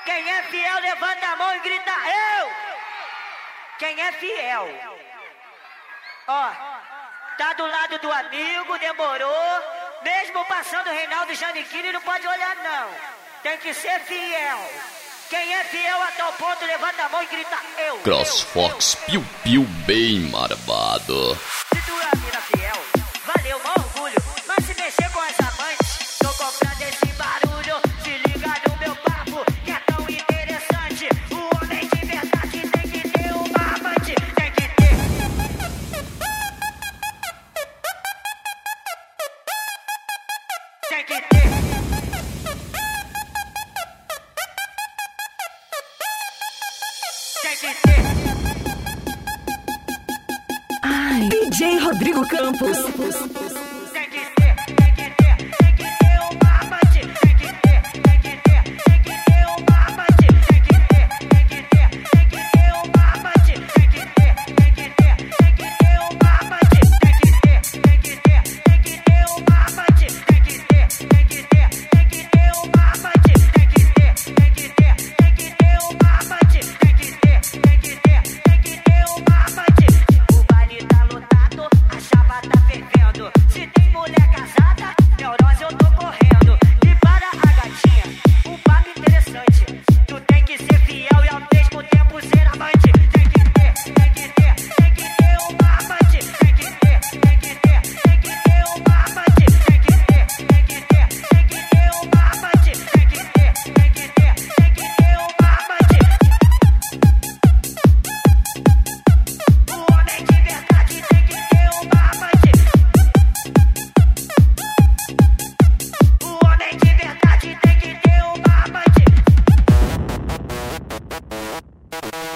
Quem é fiel, levanta a mão e grita eu. Quem é fiel? Ó, tá do lado do amigo, demorou. Mesmo passando o Reinaldo Giannichini, não pode olhar não. Tem que ser fiel. Quem é fiel a tal ponto, levanta a mão e grita eu. CrossFox piu-piu bem marvado. Se tu é mina fiel, valeu, mó orgulho. Mas se mexer com as amantes, tô comprando esse barulho. Se liga no meu papo, que é tão interessante. O homem de verdade tem que ter uma amante. Tem que ter. Tem que ter. Tem que ter. Ai, DJ Rodrigo Campos. Tem que ter, tem que ter, tem que ter uma amante. Tem que ter, tem que ter, tem que ter uma amante. Tem que ter, tem que ter, tem que ter uma amante. Tem que ter, tem que ter, tem que ter uma amante. Tem que ter, tem que ter, tem que ter uma amante. Tem que ter, tem que ter, tem que ter uma amante. Tem que ter, tem que ter, tem que ter uma amante. Tem que ter, tem que ter, tem que ter uma amante. O baile tá lotado, a chapa tá fervendo. Se tem mulher casada, neurose eu tô correndo. E para a gatinha, um papo interessante. Tu tem que ser fiel e ao mesmo tempo ser amante. Tem que ter, tem que ter, tem que ter uma amante. Tem que ter, tem que ter, tem que ter uma amante. Tem que ter, tem que ter, tem que ter uma amante. Tem que ter, tem que ter, tem que ter uma amante. O homem de verdade tem que ter uma amante. O homem de verdade tem que ter uma amante.